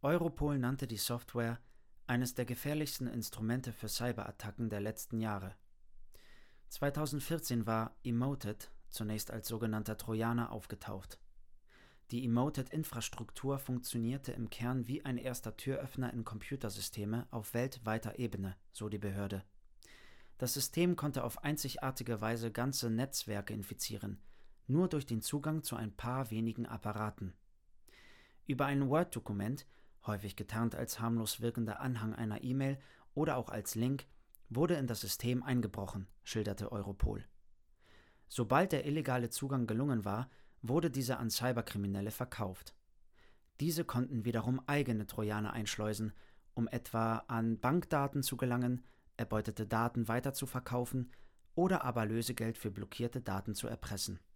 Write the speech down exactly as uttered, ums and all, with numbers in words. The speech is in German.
Europol nannte die Software eines der gefährlichsten Instrumente für Cyberattacken der letzten Jahre. zweitausendvierzehn war Emoted zunächst als sogenannter Trojaner aufgetaucht. Die Emoted-Infrastruktur funktionierte im Kern wie ein erster Türöffner in Computersysteme auf weltweiter Ebene, so die Behörde. Das System konnte auf einzigartige Weise ganze Netzwerke infizieren, nur durch den Zugang zu ein paar wenigen Apparaten. Über ein Word-Dokument, häufig getarnt als harmlos wirkender Anhang einer E-Mail oder auch als Link, wurde in das System eingebrochen, schilderte Europol. Sobald der illegale Zugang gelungen war, wurde dieser an Cyberkriminelle verkauft. Diese konnten wiederum eigene Trojaner einschleusen, um etwa an Bankdaten zu gelangen, erbeutete Daten weiterzuverkaufen oder aber Lösegeld für blockierte Daten zu erpressen.